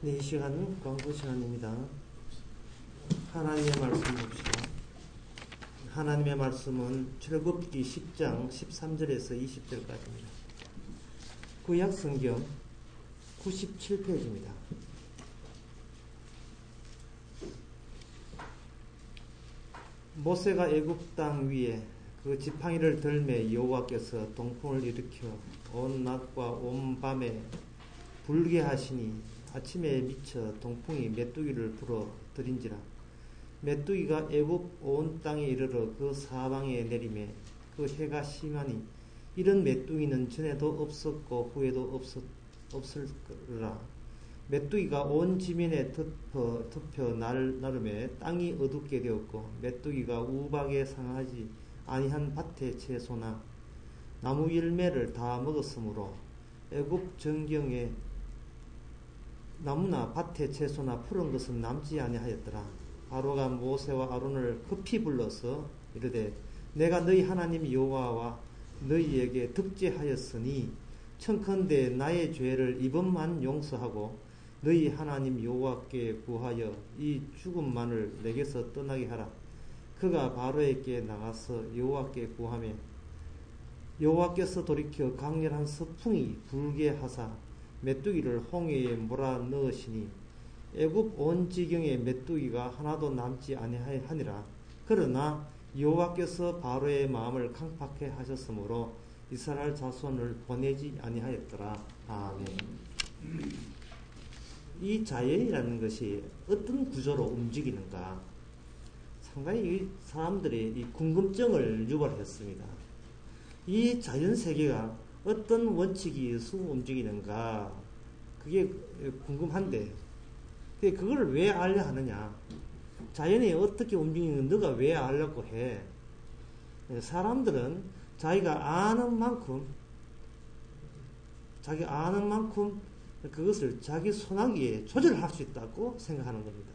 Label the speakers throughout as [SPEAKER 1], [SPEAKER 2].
[SPEAKER 1] 네, 이 시간은 광고 시간입니다. 하나님의 말씀 봅시다. 하나님의 말씀은 출애굽기 10장 13절에서 20절까지입니다. 구약 성경 97페이지입니다. 모세가 애굽 땅 위에 그 지팡이를 들매 여호와께서 동풍을 일으켜 온 낮과 온 밤에 불게 하시니 아침에 미쳐 동풍이 메뚜기를 불어 들인지라. 메뚜기가 애굽 온 땅에 이르러 그 사방에 내리매 그 해가 심하니 이런 메뚜기는 전에도 없었고 후에도 없을거라. 메뚜기가 온 지면에 덮여 나름에 땅이 어둡게 되었고 메뚜기가 우박에 상하지 아니한 밭의 채소나 나무 열매를 다 먹었으므로 애굽 전경에 나무나 밭의 채소나 푸른 것은 남지 아니하였더라. 바로가 모세와 아론을 급히 불러서 이르되 내가 너희 하나님 여호와와 너희에게 득죄하였으니 청컨대 나의 죄를 이번만 용서하고 너희 하나님 여호와께 구하여 이 죽음만을 내게서 떠나게 하라. 그가 바로에게 나가서 여호와께 구하며 여호와께서 돌이켜 강렬한 서풍이 불게 하사 메뚜기를 홍해에 몰아 넣으시니 애굽 온 지경에 메뚜기가 하나도 남지 아니하니라. 그러나 여호와께서 바로의 마음을 강팍해 하셨으므로 이스라엘 자손을 보내지 아니하였더라. 아멘. 이 자연이라는 것이 어떤 구조로 움직이는가 상당히 사람들이 이 궁금증을 유발했습니다. 이 자연 세계가 어떤 원칙이 수 움직이는가 그게 궁금한데 그걸 왜 알려 하느냐. 자연이 어떻게 움직이는 너가 왜 알려고 해. 사람들은 자기가 아는 만큼 그것을 자기 손아귀에 조절할 수 있다고 생각하는 겁니다.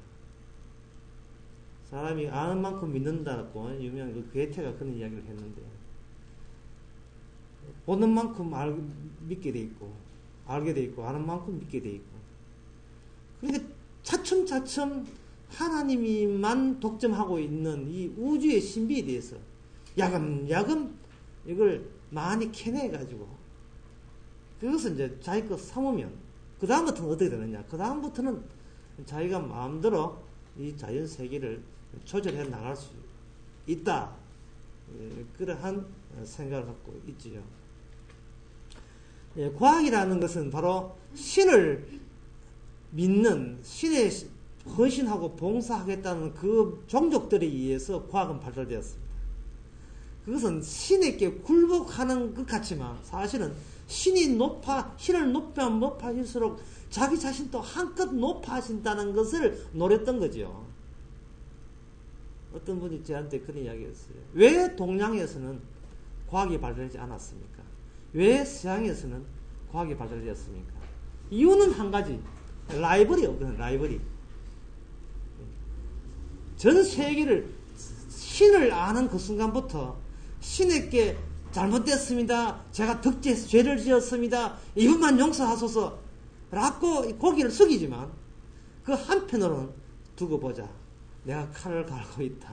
[SPEAKER 1] 사람이 아는 만큼 믿는다고 유명한 그 괴테가 그런 이야기를 했는데 보는 만큼 믿게 돼 있고 알게 돼 있고 아는 만큼 믿게 돼 있고 그러니까 차츰차츰 하나님이만 독점하고 있는 이 우주의 신비에 대해서 야금야금 이걸 많이 캐내가지고 그것을 이제 자기 것 삼으면 그 다음부터는 어떻게 되느냐. 그 다음부터는 자기가 마음대로 이 자연 세계를 조절해 나갈 수 있다. 그러한 생각을 갖고 있지요. 과학이라는 것은 바로 신을 믿는 신에 헌신하고 봉사하겠다는 그 종족들에 의해서 과학은 발달되었습니다. 그것은 신에게 굴복하는 것 같지만 사실은 신을 높아질수록 자기 자신도 한껏 높아진다는 것을 노렸던 거죠. 어떤 분이 저한테 그런 이야기했어요. 왜 동양에서는 과학이 발달하지 않았습니까? 왜 서양에서는 과학이 발달되었습니까? 이유는 한 가지. 라이벌이 없거든. 라이벌이. 전 세계를 신을 아는 그 순간부터 신에게 잘못됐습니다. 제가 죄를 지었습니다. 이것만 용서하소서 라고 고개를 숙이지만 그 한편으로는 두고 보자. 내가 칼을 갈고 있다.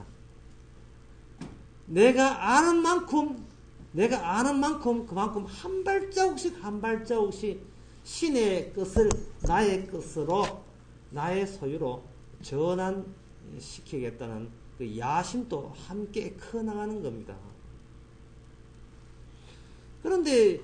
[SPEAKER 1] 내가 아는 만큼 그만큼 한 발자국씩 신의 것을 나의 것으로 나의 소유로 전환시키겠다는 그 야심도 함께 커나가는 겁니다. 그런데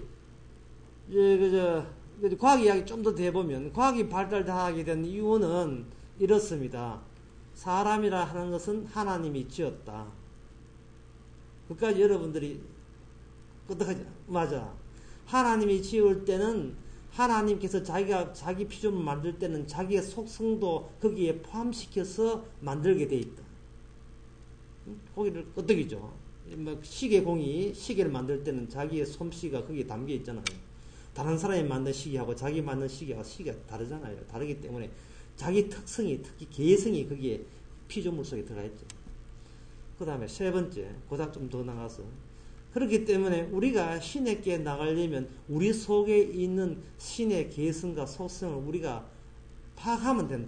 [SPEAKER 1] 과학 이야기 좀 더 해보면 과학이 발달하게 된 이유는 이렇습니다. 사람이라 하는 것은 하나님이 지었다. 그까지 여러분들이 어떡하지? 맞아. 하나님이 지을 때는 하나님께서 자기 피조물 만들 때는 자기의 속성도 거기에 포함시켜서 만들게 돼 있다. 거기를 끄덕이죠. 시계공이 시계를 만들 때는 자기의 솜씨가 거기에 담겨 있잖아요. 다른 사람이 만든 시계하고 자기 만든 시계가 다르잖아요. 다르기 때문에 자기 특성이 특히 개성이 거기에 피조물 속에 들어가 있죠. 그 다음에 세 번째, 그다 좀 더 나가서 그렇기 때문에 우리가 신에게 나가려면 우리 속에 있는 신의 개성과 속성을 우리가 파악하면 된다.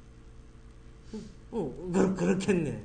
[SPEAKER 1] 그렇겠네.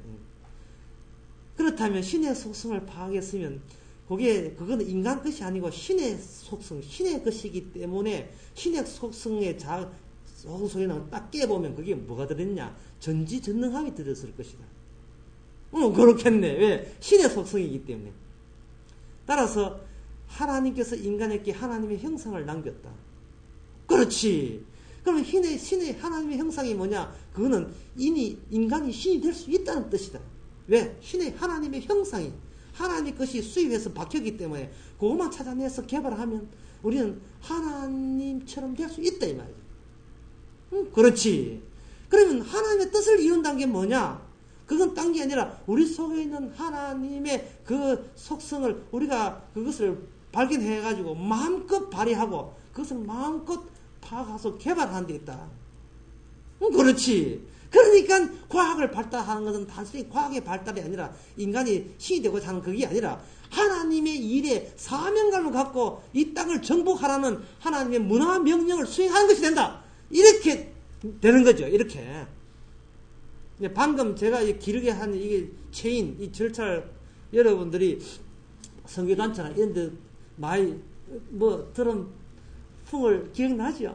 [SPEAKER 1] 그렇다면 신의 속성을 파악했으면 그거는 인간 것이 아니고 신의 속성, 신의 것이기 때문에 신의 속성의 속성에는 딱 깨보면 그게 뭐가 들었냐? 전지전능함이 들었을 것이다. 그렇겠네. 왜? 신의 속성이기 때문에. 따라서 하나님께서 인간에게 하나님의 형상을 남겼다. 그렇지. 그러면 신의 하나님의 형상이 뭐냐? 그거는 인간이 신이 될 수 있다는 뜻이다. 왜? 신의 하나님의 형상이 하나님의 것이 수입해서 박혔기 때문에 그것만 찾아내서 개발하면 우리는 하나님처럼 될 수 있다 이 말이지. 그렇지. 그러면 하나님의 뜻을 이룬다는 게 뭐냐? 그건 딴 게 아니라 우리 속에 있는 하나님의 그 속성을 우리가 그것을 발견해가지고 마음껏 발휘하고 그것을 마음껏 파악해서 개발하는 데 있다. 그렇지. 그러니까 과학을 발달하는 것은 단순히 과학의 발달이 아니라 인간이 신이 되고자 하는 그게 아니라 하나님의 일에 사명감을 갖고 이 땅을 정복하라는 하나님의 문화 명령을 수행하는 것이 된다. 이렇게 되는 거죠. 이렇게. 방금 제가 길게 한 이게 체인, 이 절차를 여러분들이 선교단체나 이런 데 많이 들은 풍을 기억나죠?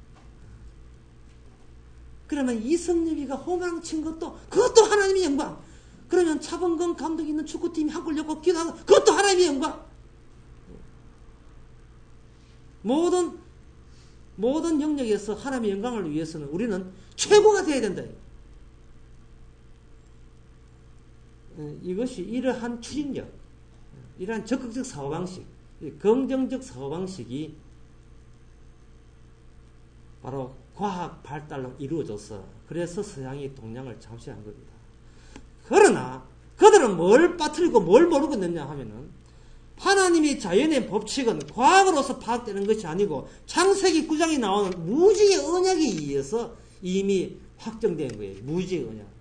[SPEAKER 1] 그러면 이성엽이가 홈런 친 그것도 하나님의 영광. 그러면 차범근 감독이 있는 축구팀이 한 골 넣고 기도하고 그것도 하나님의 영광. 모든 영역에서 하나님의 영광을 위해서는 우리는 최고가 되어야 된다. 이것이 이러한 추진력, 이러한 적극적 사고방식, 긍정적 사고방식이 바로 과학 발달로 이루어져서 그래서 서양이 동양을 잠시한 겁니다. 그러나 그들은 뭘 빠뜨리고 뭘 모르고 있느냐 하면은 하나님의 자연의 법칙은 과학으로서 파악되는 것이 아니고 창세기 9장에 나오는 무지의 언약에 의해서 이미 확정된 거예요. 무지의 언약.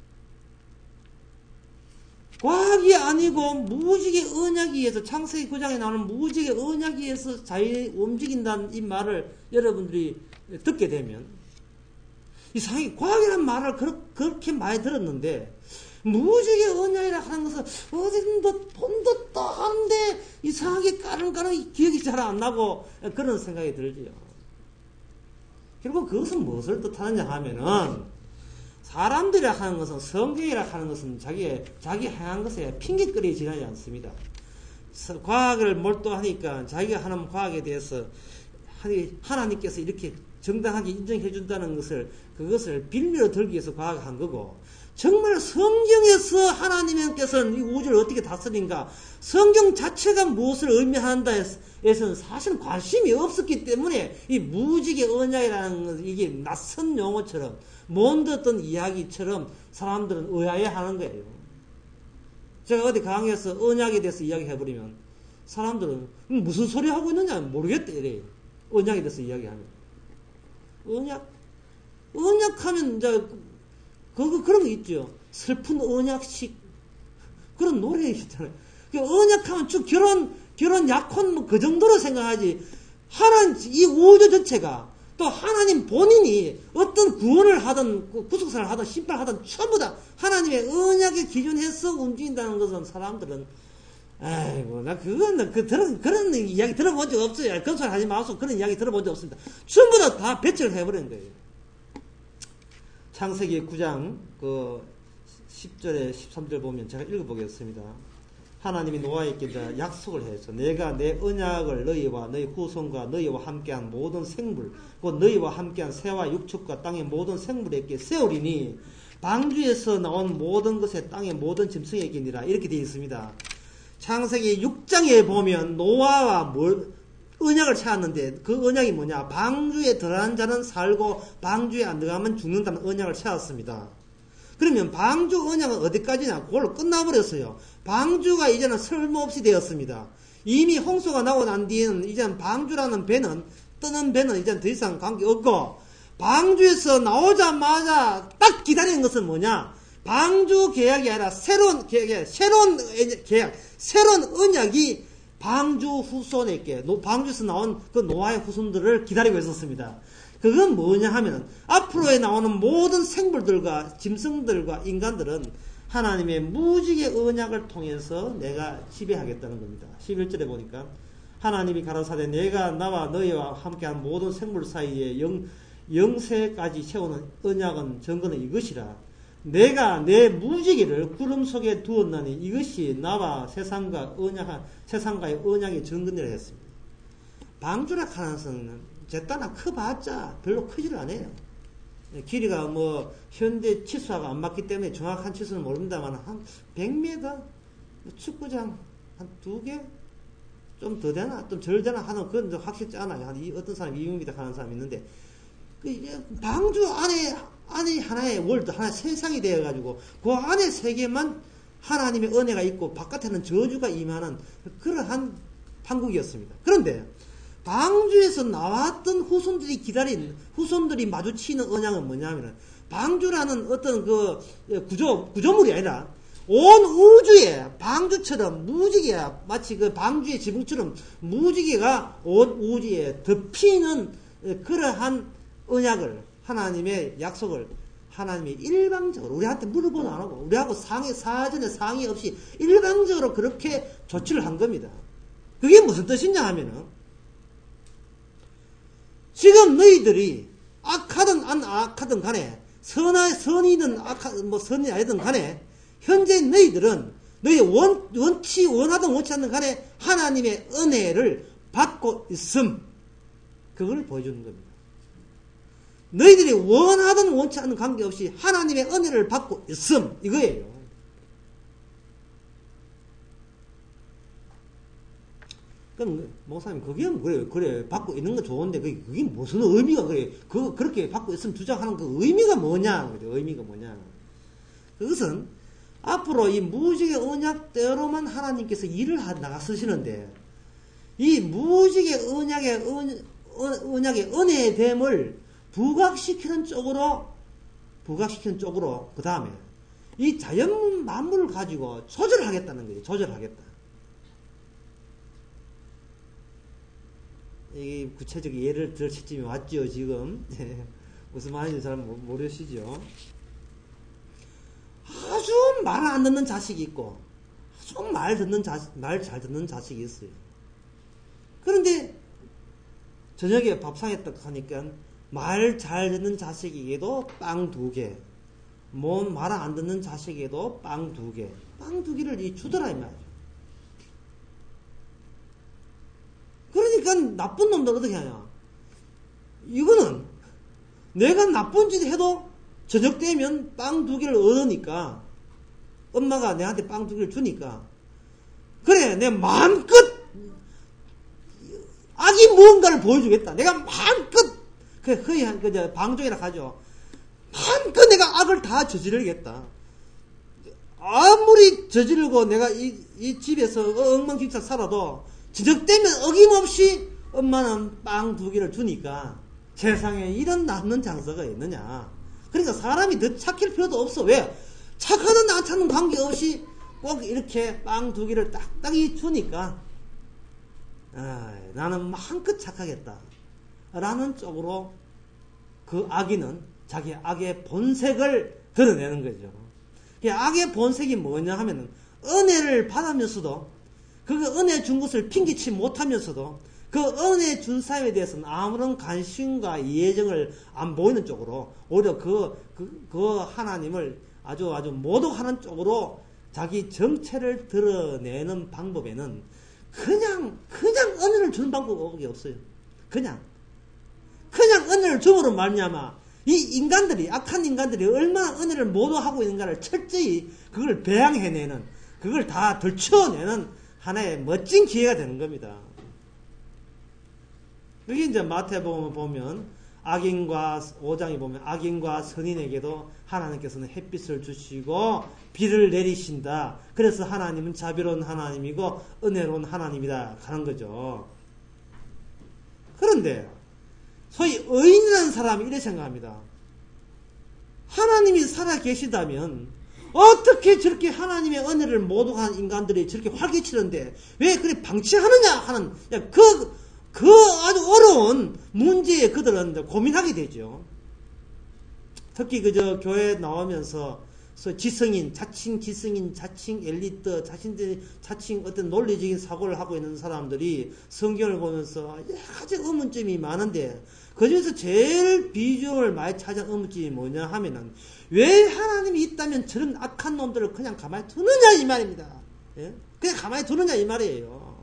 [SPEAKER 1] 과학이 아니고 무지의 언약에 의해서 창세기 9장에 나오는 무지의 언약에 의해서 자연이 움직인다는 이 말을 여러분들이 듣게 되면 이상하게 과학이라는 말을 그렇게 많이 들었는데 무지의 언약이라 하는 것은 어딘도 본도 하는데 이상하게 까릉까릉 기억이 잘 안 나고 그런 생각이 들지요. 결국 그것은 무엇을 뜻하느냐 하면은 사람들이라 하는 것은 성경이라 하는 것은 자기 행한 것에 핑계거리에 지나지 않습니다. 과학을 몰두하니까 자기가 하는 과학에 대해서 하나님께서 이렇게 정당하게 인정해 준다는 그것을 빌미로 들기 위해서 과학을 한 거고 정말 성경에서 하나님께서는 이 우주를 어떻게 다스린가 성경 자체가 무엇을 의미한다에서는 사실은 관심이 없었기 때문에 이 무지개 언약이라는 것은 이게 낯선 용어처럼 못 듣던 이야기처럼 사람들은 의아해하는 거예요. 제가 어디 강의에서 언약에 대해서 이야기해버리면 사람들은 무슨 소리 하고 있느냐 모르겠대 이래요. 언약에 대해서 이야기하면 언약하면 이제 그런 거 있죠. 슬픈 언약식 그런 노래 있잖아요. 언약하면 쭉 결혼 약혼 그 정도로 생각하지. 이 우주 전체가 또 하나님 본인이 어떤 구원을 하든 구속사를 하든 심판을 하든 전부 다 하나님의 언약에 기준해서 움직인다는 것은 사람들은 아이고 나 그런 이야기 들어본 적 없어요. 그런 소리 하지 마소. 그런 이야기 들어본 적 없습니다. 전부 다 배척을 해버린 거예요. 창세기 9장 10절에 13절 보면 제가 읽어보겠습니다. 하나님이 노아에게 약속을 해서 내가 내 언약을 너희와 너희 후손과 너희와 함께한 모든 생물 곧 너희와 함께한 새와 육축과 땅의 모든 생물에게 세우리니 방주에서 나온 모든 것에 땅의 모든 짐승에게니라 이렇게 되어 있습니다. 창세기 6장에 보면 노아와 언약을 찾았는데 그 언약이 뭐냐? 방주에 들어간 자는 살고 방주에 안 들어가면 죽는다는 언약을 찾았습니다. 그러면 방주 언약은 어디까지냐? 그걸로 끝나버렸어요. 방주가 이제는 쓸모없이 되었습니다. 이미 홍수가 나고 난 뒤에는 이제는 방주라는 뜨는 배는 이제는 더 이상 관계없고 방주에서 나오자마자 딱 기다리는 것은 뭐냐? 방주 계약이 아니라 새로운 계약, 새로운 언약이 방주 후손에게, 방주에서 나온 그 노아의 후손들을 기다리고 있었습니다. 그건 뭐냐 하면 앞으로에 나오는 모든 생물들과 짐승들과 인간들은 하나님의 무지개 언약을 통해서 내가 지배하겠다는 겁니다. 11절에 보니까 하나님이 가라사대 내가 나와 너희와 함께한 모든 생물 사이에 영세까지 세우는 언약은 증거는 이것이라. 내가 내 무지개를 구름 속에 두었나니 이것이 나와 세상과의 언약의 증거니라 했습니다. 방주라 하는 것은 제따나 커봤자 별로 크지를 않아요. 길이가 현재 치수하고 안 맞기 때문에 정확한 치수는 모릅니다만 한 100m 축구장 한 2개 좀 더 되나 좀 덜 되나 하는 그건 확실치 않아요. 어떤 사람이 200m 하는 사람이 있는데 방주 안에 하나의 월드, 하나의 세상이 되어가지고 그 안에 세계만 하나님의 은혜가 있고 바깥에는 저주가 임하는 그러한 판국이었습니다. 그런데 방주에서 나왔던 후손들이 마주치는 언약은 뭐냐면 방주라는 어떤 그 구조물이 아니라 온 우주에 방주처럼 무지개야 마치 그 방주의 지붕처럼 무지개가 온 우주에 덮이는 그러한 언약을 하나님의 약속을 하나님이 일방적으로 우리한테 물어보도 안 하고 우리하고 사전에 상의 없이 일방적으로 그렇게 조치를 한 겁니다. 그게 무슨 뜻이냐 하면은 지금 너희들이 악하든 안 악하든 간에 선이든 선이 아니든 간에 현재 너희들은 너희 원하든 원치 않는 간에 하나님의 은혜를 받고 있음. 그걸 보여주는 겁니다. 너희들이 원하든 원치 않는 관계없이 하나님의 은혜를 받고 있음. 이거예요. 그럼 목사님 그게 그래 받고 있는 건 좋은데 그게 무슨 의미가 그래 그렇게 받고 있으면 주장하는 그 의미가 뭐냐. 의미가 뭐냐. 그것은 앞으로 이 무지개 언약대로만 하나님께서 일을 나가 쓰시는데 이 무지개 언약의 은혜의 됨을 부각시키는 쪽으로 그 다음에 이 자연 만물을 가지고 조절하겠다는 거예요. 조절하겠다. 이 구체적인 예를 들 시점이 왔죠. 지금 무슨 말인지 잘 모르시죠. 아주 말 안 듣는 자식이 있고 아주 말 잘 듣는 자식이 있어요. 그런데 저녁에 밥상에 딱 하니까 말 잘 듣는 자식에게도 빵 2개, 말 안 듣는 자식에게도 빵 2개, 빵 2개를 주더라 이 말이죠. 그러니까 나쁜 놈들 어떻게 하냐? 이거는 내가 나쁜 짓 해도 저녁 되면 빵 2개를 얻으니까 엄마가 내한테 빵 2개를 주니까 그래 내 마음껏 악이 무언가를 보여주겠다. 내가 마음껏 방종이라 하죠. 마음껏 내가 악을 다 저지르겠다. 아무리 저지르고 내가 이 집에서 엉망진창 살아도 저녁 되면 어김없이 엄마는 빵 2개를 주니까 세상에 이런 남는 장사가 있느냐. 그러니까 사람이 더 착할 필요도 없어. 왜? 착하든 안 착하든 관계없이 꼭 이렇게 빵 2개를 딱딱이 주니까 나는 마음껏 착하겠다 라는 쪽으로 그 악인은 자기 악의 본색을 드러내는 거죠. 악의 본색이 뭐냐 하면은 은혜를 받으면서도 그 은혜 준 것을 핑계치 못하면서도 그 은혜 준 사람에 대해서는 아무런 관심과 이해정을 안 보이는 쪽으로 오히려 그 하나님을 아주 모독하는 쪽으로 자기 정체를 드러내는 방법에는 그냥 은혜를 주는 방법이 없어요. 그냥 은혜를 줌으로 말미암아 이 악한 인간들이 얼마나 은혜를 모독하고 있는가를 철저히 그걸 배양해내는, 그걸 다 들춰내는 하나의 멋진 기회가 되는 겁니다. 그게 이제 마태복음 보면 5장에 보면 악인과 선인에게도 하나님께서는 햇빛을 주시고 비를 내리신다. 그래서 하나님은 자비로운 하나님이고 은혜로운 하나님이다 하는 거죠. 그런데 소위 의인이라는 사람이 이렇게 생각합니다. 하나님이 살아 계시다면 어떻게 저렇게 하나님의 은혜를 모독한 인간들이 저렇게 활개치는데 왜 그래 방치하느냐 하는 그 아주 어려운 문제에 그들은 고민하게 되죠. 특히 그저 교회 나오면서 지성인, 자칭 엘리트, 자칭 어떤 논리적인 사고를 하고 있는 사람들이 성경을 보면서 여러 가지 의문점이 많은데 그 중에서 제일 비중을 많이 차지한 의문점이 뭐냐 하면은 왜 하나님이 있다면 저런 악한 놈들을 그냥 가만히 두느냐 이 말입니다. 예? 그냥 가만히 두느냐 이 말이에요.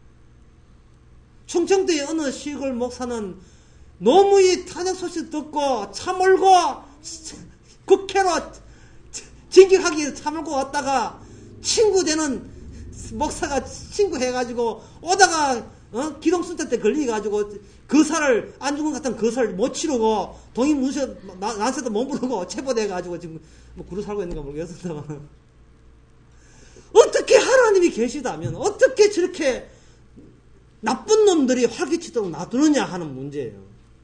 [SPEAKER 1] 충청도의 어느 시골 목사는 노무의 탄핵 소식 듣고 참을고 국회로 진격하기 참을고 왔다가 친구 되는 목사가 친구 해가지고 오다가 기동순찰 때 걸려가지고 거사를 안 죽은 것 같은 거사를 못 치르고 동인 문서 난세도 못 부르고 체포돼가지고 지금 뭐 구루 살고 있는가 모르겠습니다만 어떻게 하나님이 계시다면 어떻게 저렇게 나쁜 놈들이 활개치도록 놔두느냐 하는 문제예요.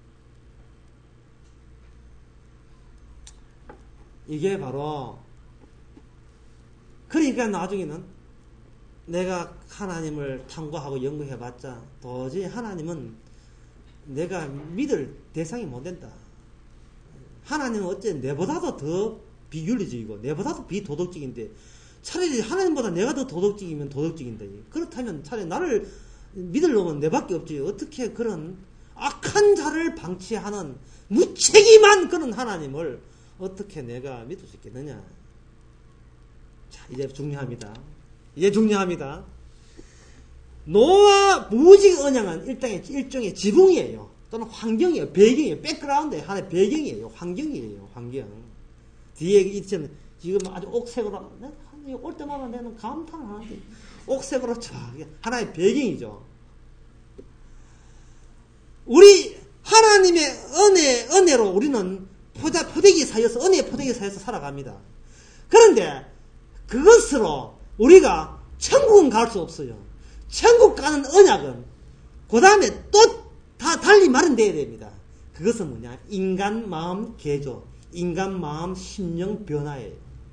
[SPEAKER 1] 이게 바로 그러니까 나중에는 내가 하나님을 탐구하고 연구해봤자 도저히 하나님은 내가 믿을 대상이 못 된다. 하나님은 어째 내보다도 더 비윤리적이고 내보다도 비도덕적인데 차라리 하나님보다 내가 더 도덕적이면 도덕적인다. 그렇다면 차라리 나를 믿을 놈은 내밖에 없지. 어떻게 그런 악한 자를 방치하는 무책임한 그런 하나님을 어떻게 내가 믿을 수 있겠느냐. 자, 이제 중요합니다. 노아 무직 언양은 일종의 지붕이에요. 또는 환경이에요. 배경이에요. 백그라운드에 하나의 배경이에요. 환경이에요. 환경. 뒤에 있지는 지금 아주 옥색으로 올 때마다 내는 감탄을 하는데 옥색으로 쫙 하나의 배경이죠. 우리 하나님의 은혜로 우리는 포대기 사이에서 은혜의 포대기 사이에서 살아갑니다. 그런데 그것으로 우리가 천국은 갈 수 없어요. 천국 가는 언약은 그 다음에 또 다 달리 마련되어야 됩니다. 그것은 뭐냐? 인간 마음 개조, 인간 마음 심령 변화예요.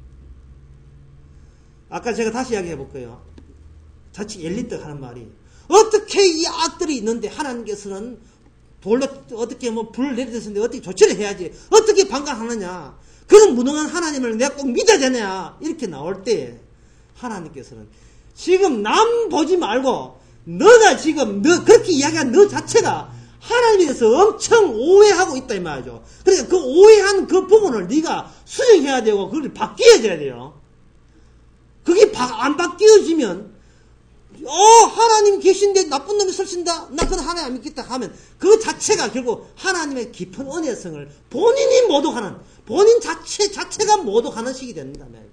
[SPEAKER 1] 아까 제가 다시 이야기해 볼게요. 자칫 엘리트 하는 말이 어떻게 이 악들이 있는데 하나님께서는 돌로 어떻게 불을 내리셨는데 어떻게 조치를 해야지 어떻게 방관하느냐 그런 무능한 하나님을 내가 꼭 믿어야 되냐 이렇게 나올 때 하나님께서는 지금 남 보지 말고 너가 지금 그렇게 이야기한 너 자체가 하나님에 대해서 엄청 오해하고 있다 이 말이죠. 그러니까 그 오해한 그 부분을 네가 수정해야 되고 그걸 바뀌어져야 돼요. 그게 안 바뀌어지면 하나님 계신데 나쁜 놈이 설친다? 나 그건 하나님 안 믿겠다 하면 그 자체가 결국 하나님의 깊은 은혜성을 본인이 모독하는 본인 자체가 모독하는 식이 된다 말이에요.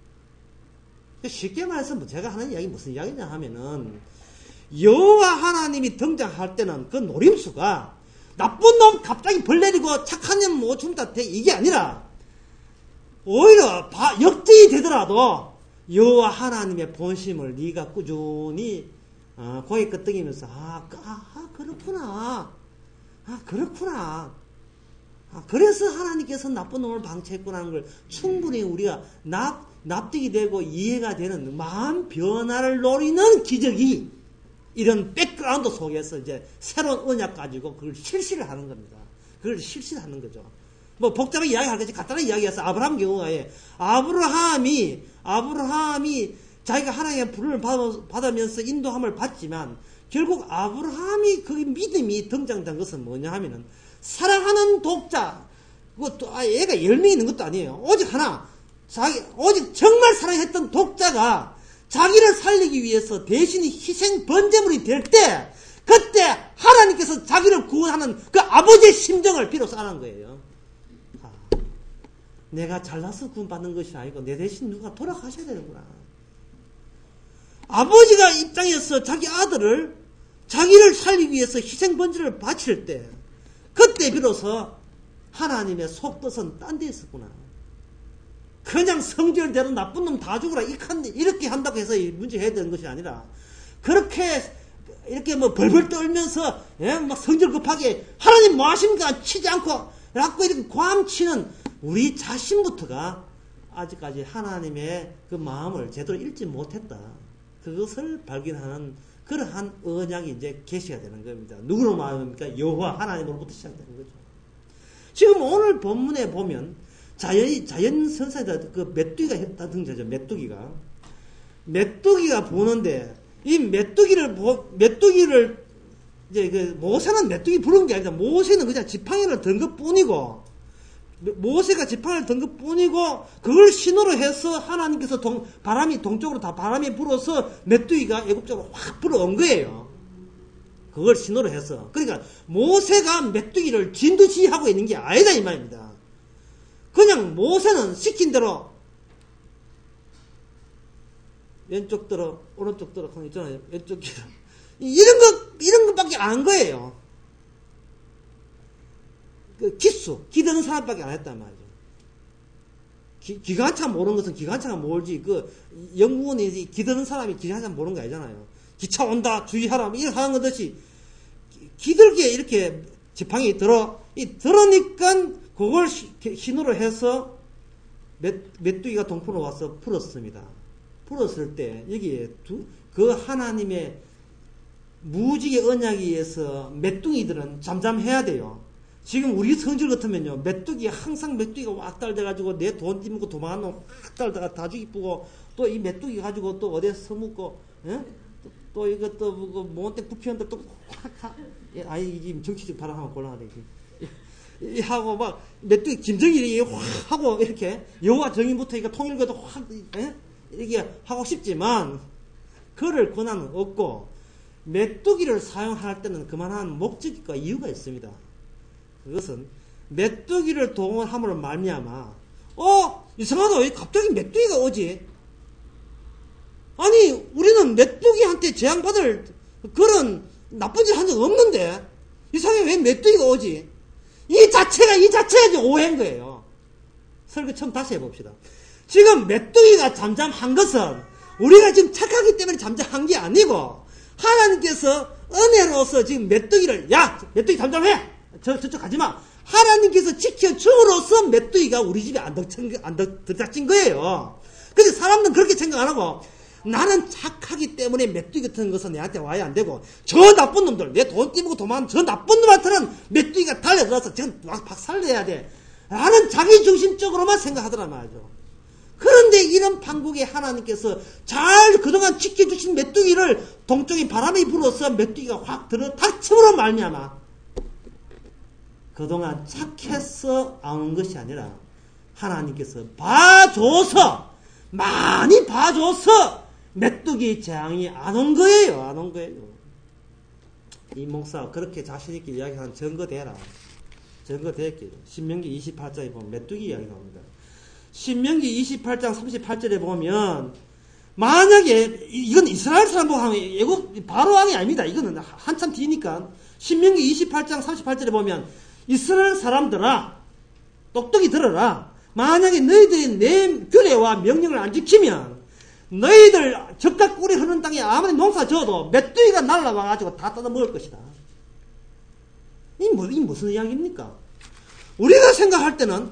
[SPEAKER 1] 쉽게 말해서 제가 하는 이야기 무슨 이야기냐 하면은 여호와 하나님이 등장할 때는 그 노림수가 나쁜 놈 갑자기 벌 내리고 착한 놈 못 죽는다 이게 아니라 오히려 역적이 되더라도 여호와 하나님의 본심을 네가 꾸준히 고개 끄덕이면서 그렇구나. 그래서 하나님께서 나쁜 놈을 방치했구나 하는 걸 충분히 우리가 납득이 되고 이해가 되는 마음 변화를 노리는 기적이 이런 백그라운드 속에서 이제 새로운 언약 가지고 그걸 실시를 하는 겁니다. 그걸 실시하는 거죠. 뭐 복잡하게 이야기할 것이 간단하게 이야기해서 아브라함 경우에 아브라함이 자기가 하나님의 부름을 받으면서 인도함을 받지만 결국 아브라함이 그 믿음이 등장된 것은 뭐냐 하면은 사랑하는 독자 얘가 10명이 있는 것도 아니에요. 오직 하나 오직 정말 사랑했던 독자가 자기를 살리기 위해서 대신에 희생 번제물이 될 때 그때 하나님께서 자기를 구원하는 그 아버지의 심정을 비로소 아는 거예요. 내가 잘나서 구원받는 것이 아니고 내 대신 누가 돌아가셔야 되는구나. 아버지가 입장에서 자기 아들을 자기를 살리기 위해서 희생 번제를 바칠 때 그때 비로소 하나님의 속뜻은 딴 데 있었구나. 그냥 성질대로 나쁜 놈 다 죽으라 이렇게 한다고 해서 문제 해야 되는 것이 아니라 이렇게 벌벌 떨면서 막 성질 급하게 하나님 뭐 하십니까 치지 않고 이렇게 괌치는 우리 자신부터가 아직까지 하나님의 그 마음을 제대로 읽지 못했다. 그것을 발견하는 그러한 언약이 이제 계시가 되는 겁니다. 누구로 말합니까? 여호와 하나님으로부터 시작되는 거죠. 지금 오늘 본문에 보면 자연선사에다 그 메뚜기가 했다 등장하죠. 메뚜기가 보는데 이 메뚜기를 이제 그 모세는 메뚜기 부른 게 아니다. 모세는 그냥 지팡이를 든 것뿐이고 모세가 지팡이를 든 것뿐이고 그걸 신호로 해서 하나님께서 바람이 동쪽으로 다 바람이 불어서 메뚜기가 애굽적으로 확 불어온 거예요. 그걸 신호로 해서. 그러니까 모세가 메뚜기를 진두지휘하고 있는 게 아니다 이 말입니다. 그냥 모세는 시킨 대로 왼쪽 들어 오른쪽 들어 그런 거 있잖아요. 왼쪽 들어 이런 것밖에 안 한 거예요. 그 기드는 사람밖에 안 했단 말이죠. 기관차 모르는 것은 기관차가 모르지. 그 영문이 기드는 사람이 기관차 모르는 거 아니잖아요. 기차 온다 주의하라 이렇게 하는 것이 기들기에 이렇게 지팡이 들으니까 그걸 신호로 해서 메뚜기가 동포로 와서 풀었습니다. 풀었을 때 여기에 그 하나님의 무지개 언약에 의해서 메뚜기들은 잠잠해야 돼요. 지금 우리 성질 같으면요, 항상 메뚜기가 확 달려가지고 내 돈 띠먹고 도망가는 놈 확 달다가 다 죽이고 또 이 메뚜기 가지고 또 어디에 서묻고, 또 이것도 몬땡 부피한데 또 확, 아이, 지금 정치적 발언하면 곤란하네. 하고 막 메뚜기 김정일이 확 하고 이렇게 여호와 정인부터 이거 통일교도 확, 이렇게 하고 싶지만, 그럴 권한은 없고, 메뚜기를 사용할 때는 그만한 목적과 이유가 있습니다. 그것은 메뚜기를 동원함으로 말미암아 이상하다. 왜 갑자기 메뚜기가 오지? 아니 우리는 메뚜기한테 재앙받을 그런 나쁜 짓 한 적 없는데 이상하게 왜 메뚜기가 오지? 이 자체가 오해인 거예요. 설교 처음 다시 해봅시다. 지금 메뚜기가 잠잠한 것은 우리가 지금 착하기 때문에 잠잠한 게 아니고 하나님께서 은혜로서 지금 메뚜기를 메뚜기 잠잠해! 저쪽 가지마! 하나님께서 지켜줌으로써 메뚜기가 우리 집에 안 들닥친 거예요. 근데 사람들은 그렇게 생각 안 하고 나는 착하기 때문에 메뚜기 같은 것은 내한테 와야 안 되고 저 나쁜 놈들, 내 돈 띠먹고 도망가는 저 나쁜 놈한테는 메뚜기가 달려들어서 지금 막 박살내야 돼. 라는 자기중심적으로만 생각하더란 말이죠. 그런데 이런 판국에 하나님께서 잘 그동안 지켜주신 메뚜기를 동쪽에 바람이 불어서 메뚜기가 확 닥침으로 말미암아 그동안 착해서 안 온 것이 아니라 하나님께서 많이 봐줘서 메뚜기 재앙이 안 온 거예요. 이 목사 그렇게 자신있게 이야기하는 증거대라. 증거대할게요. 신명기 28장에 보면 메뚜기 이야기 나옵니다. 신명기 28장 38절에 보면 만약에 이건 이스라엘 사람 보고 하면 애굽 바로 왕이 아닙니다. 이거는 한참 뒤니까 신명기 28장 38절에 보면 이스라엘 사람들아 똑똑히 들어라. 만약에 너희들이 내 규례와 명령을 안 지키면 너희들 적과 꿀이 흐르는 땅에 아무리 농사 지어도 메뚜기가 날라와가지고 다 뜯어 먹을 것이다. 이 무슨 이야기입니까? 우리가 생각할 때는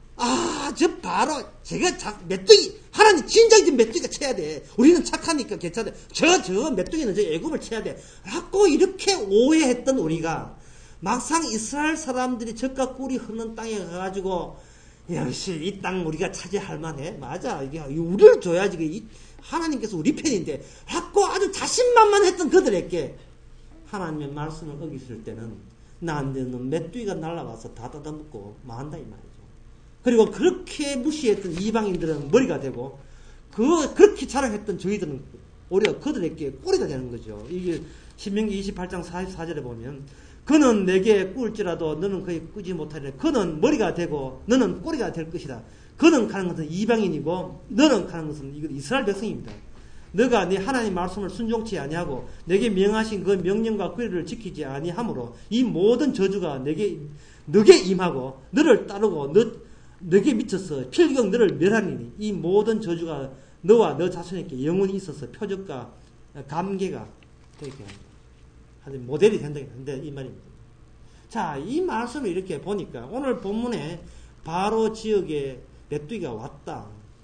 [SPEAKER 1] 제가 메뚜기 하나님 진작에 메뚜기가 쳐야 돼. 우리는 착하니까 괜찮아. 저 메뚜기는 저 애굽을 쳐야 돼. 라고 이렇게 오해했던 우리가 막상 이스라엘 사람들이 적과 꿀이 흐르는 땅에 가가지고 역시 이 땅 우리가 차지할 만해. 맞아. 이게 우리를 줘야지. 하나님께서 우리 편인데 라고 아주 자신만만했던 그들에게 하나님의 말씀을 어겼을 때는 나한테는 메뚜기가 날아와서 다 뜯어먹고 만다 이 말이죠. 그리고 그렇게 무시했던 이방인들은 머리가 되고 그렇게 자랑했던 저희들은 오히려 그들에게 꼬리가 되는 거죠. 이게 신명기 28장 44절에 보면 그는 내게 꿀지라도 너는 그에 꾸지 못하리라. 그는 머리가 되고 너는 꼬리가 될 것이다. 그는 가는 것은 이방인이고 너는 가는 것은 이스라엘 백성입니다. 너가 네 하나님 말씀을 순종치 아니하고 내게 명하신 그 명령과 규례를 지키지 아니하므로 이 모든 저주가 너에게 임하고 너를 따르고 너에게 미쳐서 필경 너를 멸하리니 이 모든 저주가 너와 너 자손에게 영원히 있어서 표적과 감개가 되게 합니다. 아주 모델이 된다는데 이 말입니다. 자, 이 말씀을 이렇게 보니까 오늘 본문에 바로 지역에 메뚜기가 왔다.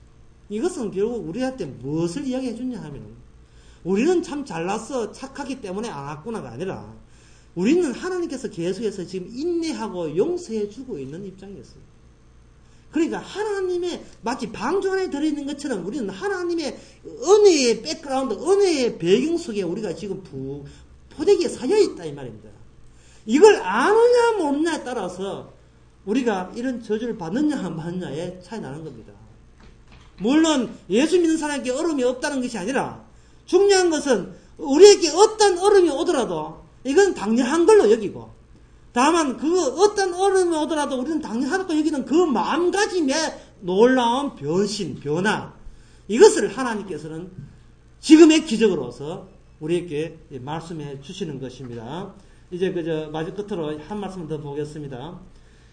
[SPEAKER 1] 이것은 결국 우리한테 무엇을 이야기해 주냐 하면 우리는 참 잘났어 착하기 때문에 안 왔구나가 아니라 우리는 하나님께서 계속해서 지금 인내하고 용서해 주고 있는 입장이었어요. 그러니까 하나님의 마치 방주 안에 들어있는 것처럼 우리는 하나님의 은혜의 백그라운드, 은혜의 배경 속에 우리가 지금 포대기에 쌓여 있다 이 말입니다. 이걸 아느냐 모르냐에 따라서 우리가 이런 저주를 받느냐 안 받느냐에 차이 나는 겁니다. 물론 예수 믿는 사람에게 어려움이 없다는 것이 아니라 중요한 것은 우리에게 어떤 어려움이 오더라도 이건 당연한 걸로 여기고 다만 그 어떤 어려움이 오더라도 우리는 당연하다고 여기는 그 마음가짐의 놀라운 변신, 변화 이것을 하나님께서는 지금의 기적으로서 우리에게 말씀해 주시는 것입니다. 이제 마지막 끝으로 한 말씀 더 보겠습니다.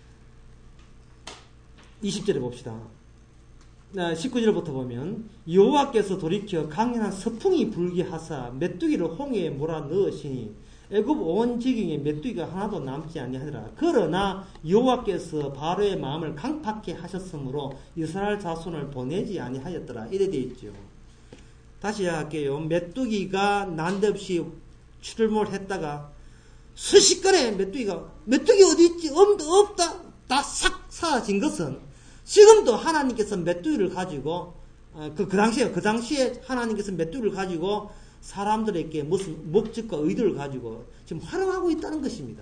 [SPEAKER 1] 20절에 봅시다. 19절부터 보면 여호와께서 돌이켜 강연한 서풍이 불게 하사 메뚜기를 홍해에 몰아 넣으시니 애굽 온 지경에 메뚜기가 하나도 남지 아니하더라. 그러나 여호와께서 바로의 마음을 강팍케 하셨으므로 이스라엘 자손을 보내지 아니하였더라. 이래 되어 있죠. 다시 할게요. 메뚜기가 난데없이 출몰했다가 순식간에 메뚜기 어디 있지? 없다. 다 싹 사라진 것은 지금도 하나님께서 메뚜기를 가지고 그 당시에 하나님께서 메뚜기를 가지고 사람들에게 무슨 목적과 의도를 가지고 지금 활용하고 있다는 것입니다.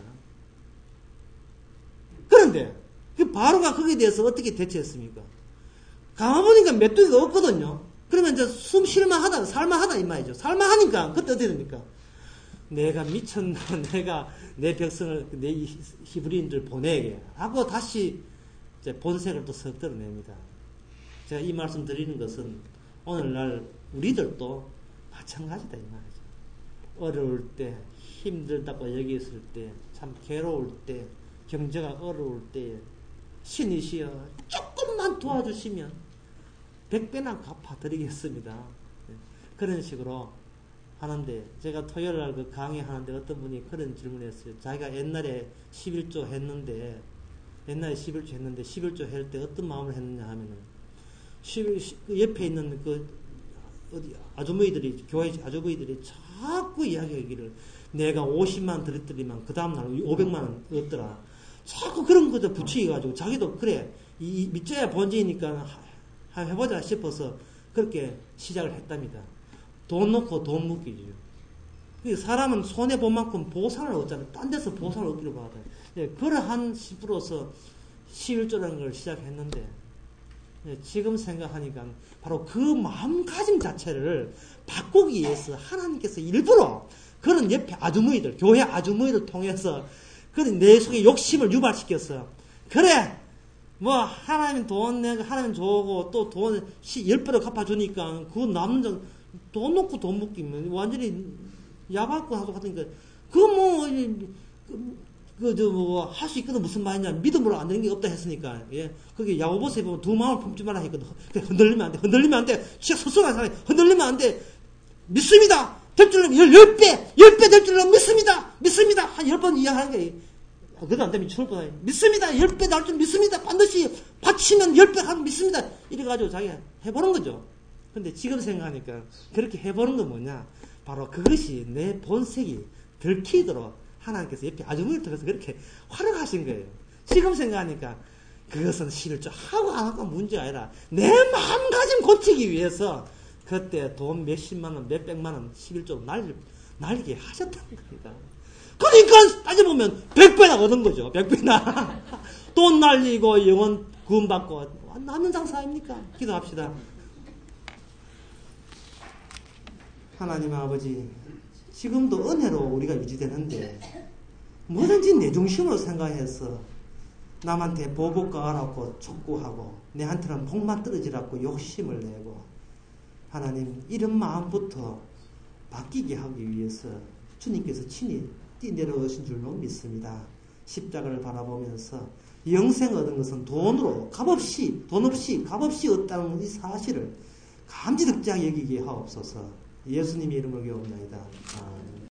[SPEAKER 1] 그런데 그 바로가 거기에 대해서 어떻게 대처했습니까? 가만보니까 메뚜기가 없거든요. 그러면 이제 숨 쉴만하다, 살만하다 이 말이죠. 살만하니까 그때 어떻게 됩니까? 내가 미쳤나, 내가 내 백성을, 내 히브리인들 보내게 하고 다시 이제 본색을 또 썩 드러냅니다. 제가 이 말씀 드리는 것은 오늘날 우리들도 마찬가지다 이 말이죠. 어려울 때, 힘들다고 여기있을 때, 참 괴로울 때, 경제가 어려울 때 신이시여 조금만 도와주시면 100배나 갚아드리겠습니다. 그런 식으로 하는데 제가 토요일날 그 강의하는데 어떤 분이 그런 질문을 했어요. 자기가 옛날에 11조 했는데 11조 할 때 어떤 마음을 했느냐 하면은 옆에 있는 아주머니들이 교회 아주머니들이 자꾸 이야기하기를 내가 50만 드렸더니만 그 다음날 500만 원 얻더라. 자꾸 그런 거죠 붙이기가지고 자기도 그래 이 믿져야 본전이니까 해보자 싶어서 그렇게 시작을 했답니다. 돈 놓고 돈 묶이죠. 사람은 손해본 만큼 보상을 얻잖아요. 딴 데서 보상을 얻기를 받아요. 그러한 시부로서 11조라는 걸 시작했는데 지금 생각하니까 바로 그 마음가짐 자체를 바꾸기 위해서 하나님께서 일부러 그런 옆에 아주머니들, 교회 아주머니를 통해서 그런 내 속에 욕심을 유발시켰어. 그래! 하나님 돈 내가 하나님 줘고 또 돈 10배로 갚아주니까 그 남는 돈 놓고 돈 묶이면 완전히 야박고 하고 하니까 할 수 있거든 무슨 말이냐 믿음으로 안 되는 게 없다 했으니까 그게 야고보서에 보면 두 마음을 품지 마라 했거든. 흔들리면 안 돼 진짜 소소한 사람이 흔들리면 안 돼. 믿습니다 될 줄 알면 10배 될 줄 알면 믿습니다 한 10번 이야기하는 거예요. 그래도 안 되면 죽을 뻔해. 믿습니다 10배 날 줄 믿습니다 반드시 바치면 10배 하면 믿습니다 이래가지고 자기가 해보는 거죠. 근데 지금 생각하니까 그렇게 해보는 건 뭐냐 바로 그것이 내 본색이 들키도록 하나님께서 옆에 아주머니를 통해서 그렇게 활용하신 거예요. 지금 생각하니까 그것은 11조 하고 안 하고 문제가 아니라 내 마음가짐 고치기 위해서 그때 돈 몇십만 원, 몇백만 원 11조 날리게 하셨다는 겁니다. 그러니까 따져보면 100배나 얻은 거죠. 100배나. 돈 날리고 영혼 구원받고 남는 장사 아닙니까? 기도합시다. 하나님 아버지 지금도 은혜로 우리가 유지되는데 뭐든지 내 중심으로 생각해서 남한테 보복과 하라고 촉구하고 내한테는 복만 떨어지라고 욕심을 내고 하나님 이런 마음부터 바뀌게 하기 위해서 주님께서 친히 뛰내려오신 줄로 믿습니다. 십자가를 바라보면서 영생 얻은 것은 돈 없이 값없이 얻다는 이 사실을 감지득지하게 여기게 하옵소서. 예수님의 이름으로 기도합니다.